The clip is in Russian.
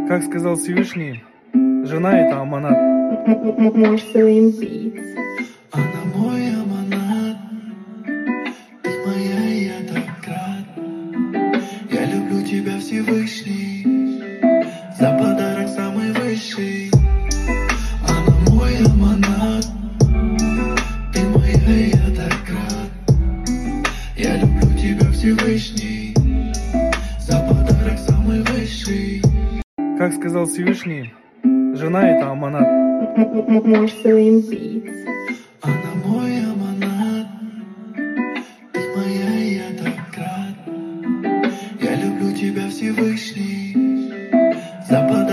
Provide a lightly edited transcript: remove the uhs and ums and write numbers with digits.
Как сказал Всевышний, жена — это аманат. Marceline Beats. Она мой аманат, ты моя, и я так рад. Я люблю тебя, Всевышний, за подарок самый высший. Она мой аманат, ты моя, и я так рад. Я люблю тебя, Всевышний, за подарок самый высший. Как сказал Всевышний, жена — это аманат. Marceline Beats. Она мой аманат, ты моя, и я так рад. Я люблю тебя, Всевышний, за подарок.